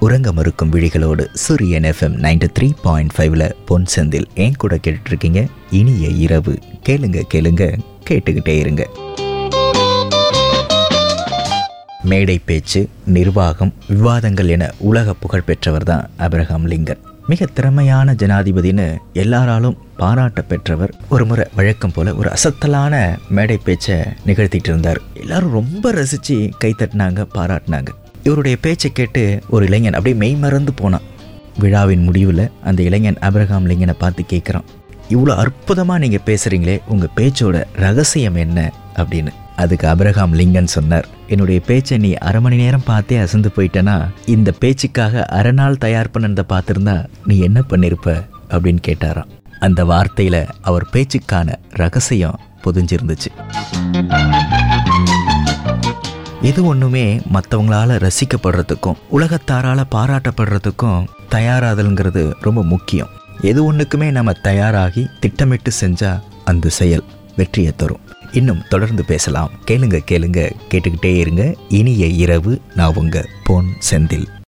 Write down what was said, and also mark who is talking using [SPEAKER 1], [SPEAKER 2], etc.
[SPEAKER 1] உறங்க மறுக்கும் விழிகளோடு சூரியன் FM 93.5 பொன் செந்தில் ஏன் கூட கேட்டுட்ருக்கீங்க. இனிய இரவு. கேளுங்க கேளுங்க, கேட்டுக்கிட்டே இருங்க. மேடை பேச்சு, நிர்வாகம், விவாதங்கள் என உலக புகழ் பெற்றவர் தான் ஆபிரகாம் லிங்கன். மிக திறமையான ஜனாதிபதினு எல்லாராலும் பாராட்ட பெற்றவர். ஒரு முறை வழக்கம் போல ஒரு அசத்தலான மேடை பேச்சை நிகழ்த்திட்டு இருந்தார். எல்லாரும் ரொம்ப ரசித்து கைத்தட்டினாங்க, பாராட்டினாங்க. இவருடைய பேச்சை கேட்டு ஒரு இளைஞன் அப்படியே மெய் மறந்து போனான். விழாவின் முடிவில் அந்த இளைஞன் ஆபிரகாம் லிங்கனை பார்த்து கேட்குறான், இவ்வளோ அற்புதமாக நீங்கள் பேசுகிறீங்களே, உங்கள் பேச்சோட ரகசியம் என்ன அப்படின்னு. அதுக்கு ஆபிரகாம் லிங்கன் சொன்னார், என்னுடைய பேச்சை நீ அரை மணி நேரம் பார்த்தே அசந்து போயிட்டேன்னா இந்த பேச்சுக்காக அரை நாள் தயார் பண்ணதை பார்த்துருந்தா நீ என்ன பண்ணியிருப்ப அப்படின்னு கேட்டாராம். அந்த வார்த்தையில் அவர் பேச்சுக்கான ரகசியம் பொதிஞ்சிருந்துச்சு. எது ஒன்றுமே மற்றவங்களால ரசிக்கப்படுறதுக்கும் உலகத்தாரால் பாராட்டப்படுறதுக்கும் தயாராதல்ங்கிறது ரொம்ப முக்கியம். எது ஒன்றுக்குமே நம்ம தயாராகி திட்டமிட்டு செஞ்சால் அந்த செயல் வெற்றியை தரும். இன்னும் தொடர்ந்து பேசலாம். கேளுங்க கேளுங்க, கேட்டுக்கிட்டே இருங்க. இனிய இரவு. நான் உங்க பொன் செந்தில்.